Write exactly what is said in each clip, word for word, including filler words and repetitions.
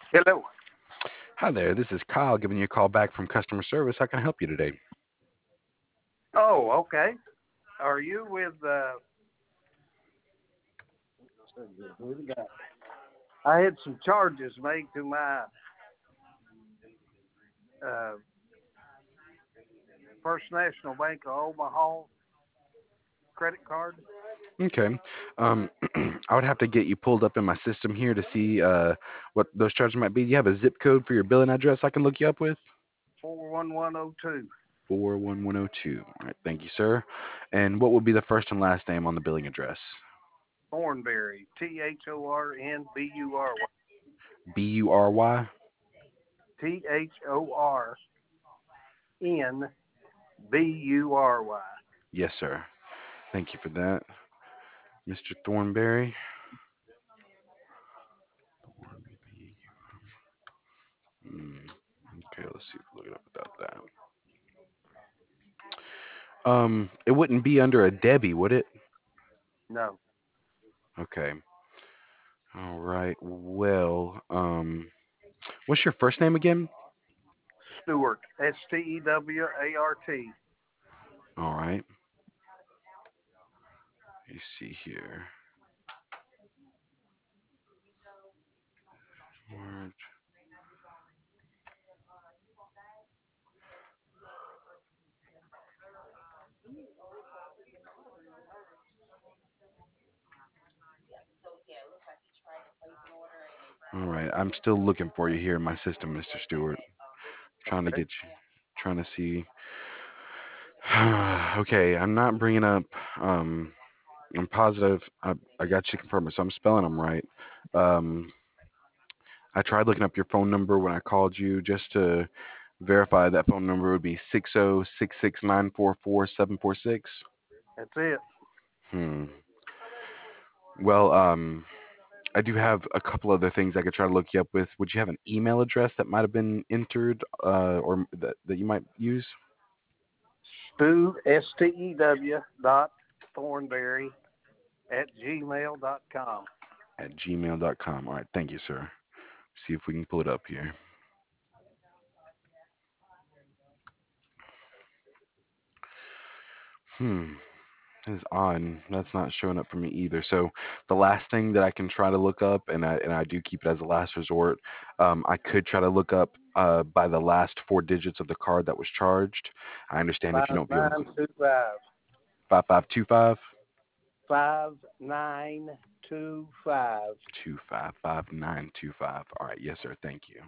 Hello. Hi there, this is Kyle giving you a call back from customer service. How can I help you today? Oh, okay. Are you with? Uh, who we got? I had some charges made to my uh, First National Bank of Omaha credit card. Okay. Um, I would have to get you pulled up in my system here to see uh, what those charges might be. Do you have a zip code for your billing address I can look you up with? Four one one zero two. four one one zero two. All right, thank you, sir. And what would be the first and last name on the billing address? Thornberry. T H O R N B U R Y. B U R Y? T H O R N B U R Y. Yes, sir. Thank you for that, mister Thornberry. Hmm, okay, let's see if we look it up without that. Um, it wouldn't be under a Debbie, would it? No. Okay. All right. Well, um, what's your first name again? Stewart. S T E W A R T. All right. Let me see here. Word. All right. I'm still looking for you here in my system, mister Stewart. Trying to Okay. get you. Trying to see. Okay. I'm not bringing up. Um, I'm positive. I, I got you confirmed, so I'm spelling them right. Um, I tried looking up your phone number when I called you just to verify that phone number would be six zero six six nine four four seven four six. That's it. Hmm. Well, um, I do have a couple other things I could try to look you up with. Would you have an email address that might have been entered, uh, or that, that you might use? Stew. S T E W dot Thornberry at gmail dot com. At gmail dot com. All right, thank you, sir. See if we can pull it up here. Hmm. It's odd. That's not showing up for me either. So the last thing that I can try to look up, and I and I do keep it as a last resort, um, I could try to look up uh, by the last four digits of the card that was charged. I understand if you Five don't feel nine two five. five five two five Five nine two five. two five five nine two five. All right, yes, sir. Thank you.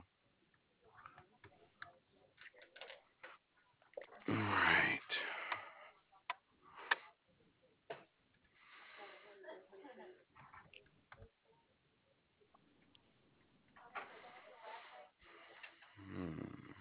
All right. Hmm.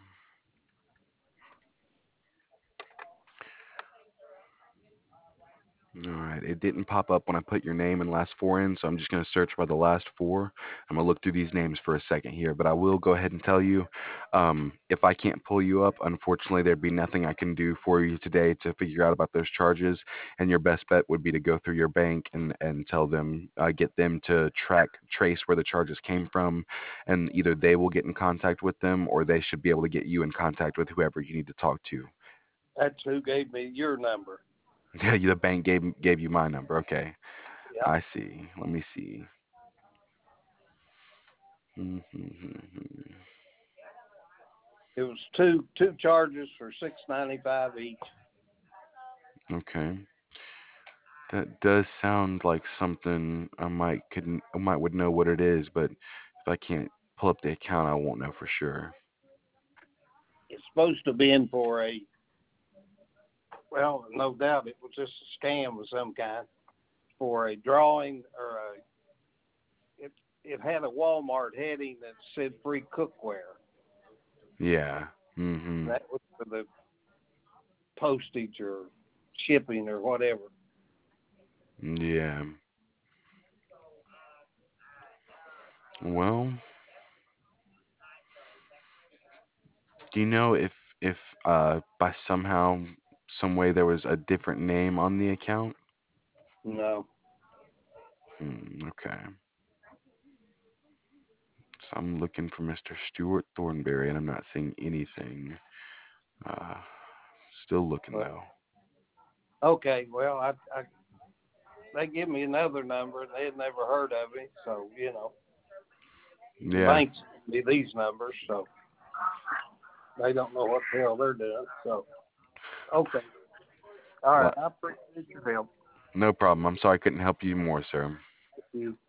All right. It didn't pop up when I put your name and last four in, so I'm just going to search by the last four. I'm going to look through these names for a second here, but I will go ahead and tell you um, if I can't pull you up, unfortunately, there'd be nothing I can do for you today to figure out about those charges. And your best bet would be to go through your bank and, and tell them, uh, get them to track, trace where the charges came from. And either they will get in contact with them or they should be able to get you in contact with whoever you need to talk to. That's who gave me your number. Yeah, the bank gave gave you my number. Okay. Yep. I see. Let me see. Mm-hmm. It was two two charges for six ninety five each. Okay, that does sound like something I might could I might would know what it is, but if I can't pull up the account, I won't know for sure. It's supposed to be in for a well, no doubt it was just a scam of some kind for a drawing or a it it had a Walmart heading that said free cookware. Yeah. Mm-hmm. That was for the postage or shipping or whatever. Yeah. Well, do you know if if uh by somehow some way there was a different name on the account? No. Hmm, okay. I'm looking for Mister Stuart Thornberry, and I'm not seeing anything. Uh, still looking Well, though. okay, well, I, I they give me another number, and they had never heard of me, so you know, the Yeah. banks give me these numbers, so they don't know what the hell they're doing. So, okay, all Well, right, I appreciate your help. no problem. I'm sorry I couldn't help you more, sir. Thank you.